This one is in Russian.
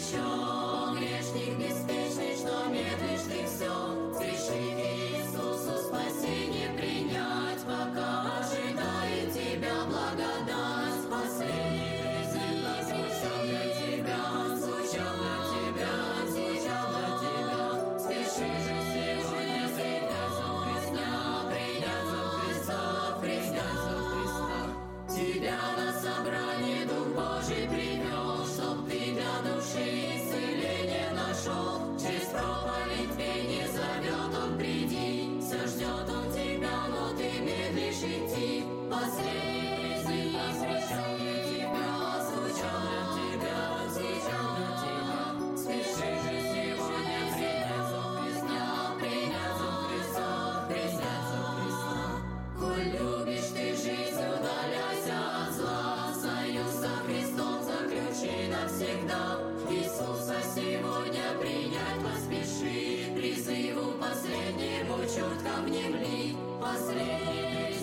еще грешник беспечный, что медлишь ты все. Спеши к Иисусу спасение принять, пока ожидает тебя благодать. Последний призыв звучал для тебя, звучал для тебя, звучал для тебя. Спеши же сегодня принять за Христа, принять за Христа, принять за Христа. Тебя на собрание Дух Божий привел, чтоб ты для души исцеление нашел. Через проповедь пение зовет Он, приди. Все ждет Он тебя, но ты медлишь идти. Последний призыв звучал для тебя, звучал для тебя, звучал для тебя. Спеши же сегодня принять за Христа, принять за Христа, принять за Христа. Коль любишь ты жизнь, удаляйся от зла. Союз со Христом заключи навсегда. Иисуса сегодня принять поспеши. Призыву последнему чутко внемли. Последний